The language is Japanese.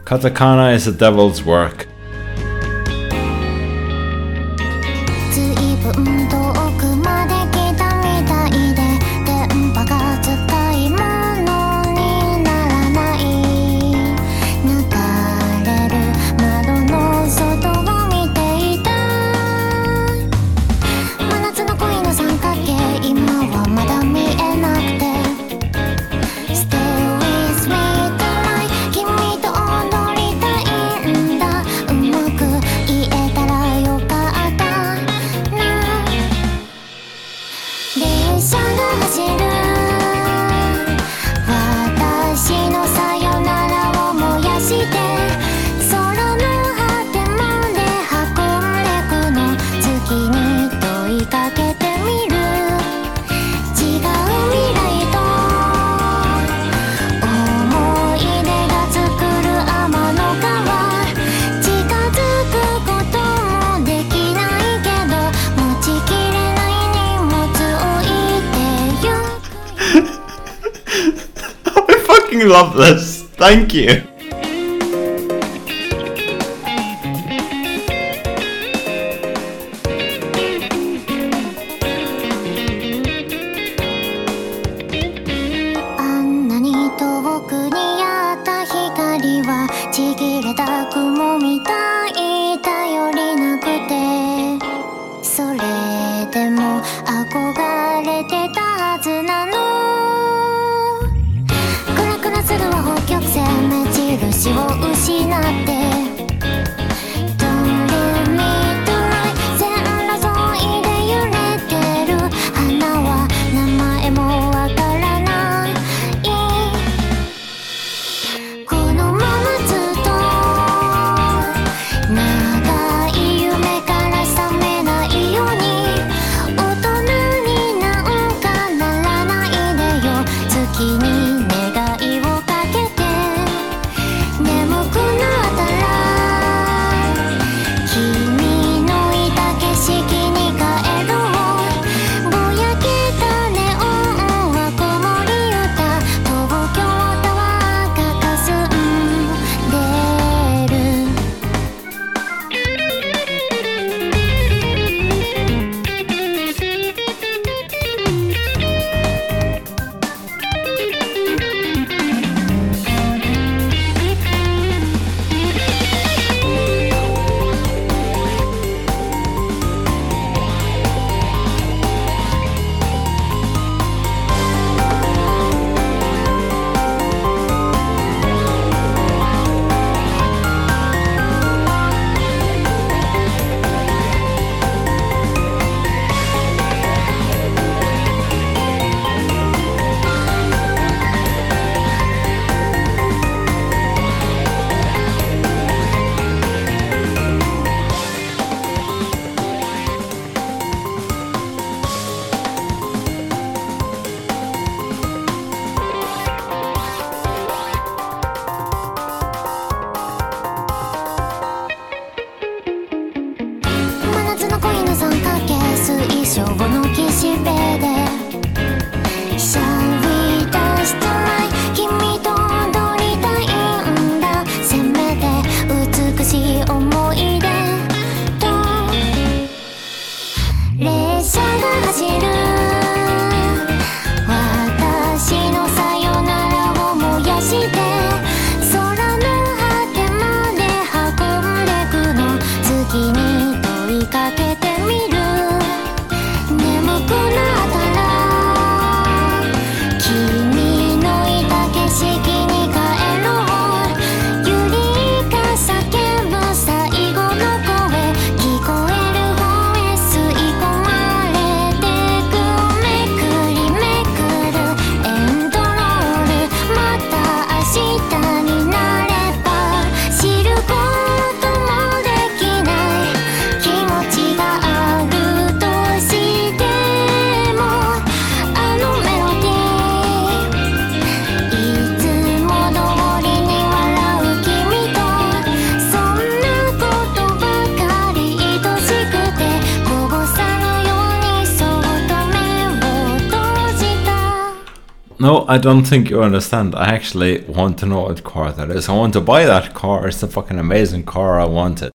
Katakana is the devil's work. 随分遠くまで来たみたいで電波が使い物にならない流れる窓の外を見ていた真夏の恋の三角形今はまだ見えなくて Stay with me tonight 君と踊りたいんだうまく言えたらよかったな列車が走る私のさよならを燃やして空の果てまで運んでくの月に問いかけてみる違う未来と思い出が作る天の川近づくこともできないけど持ちきれない荷物置いてゆく I fucking love this. Thank you. あんなに遠くにあった光はちぎれた雲みたい頼りなくてそれでも憧れてたはずなのクラクラするは北極星目白 no, I don't think you understand. I actually want to know what car that is. I want to buy that car. It's a fucking amazing car. I want it.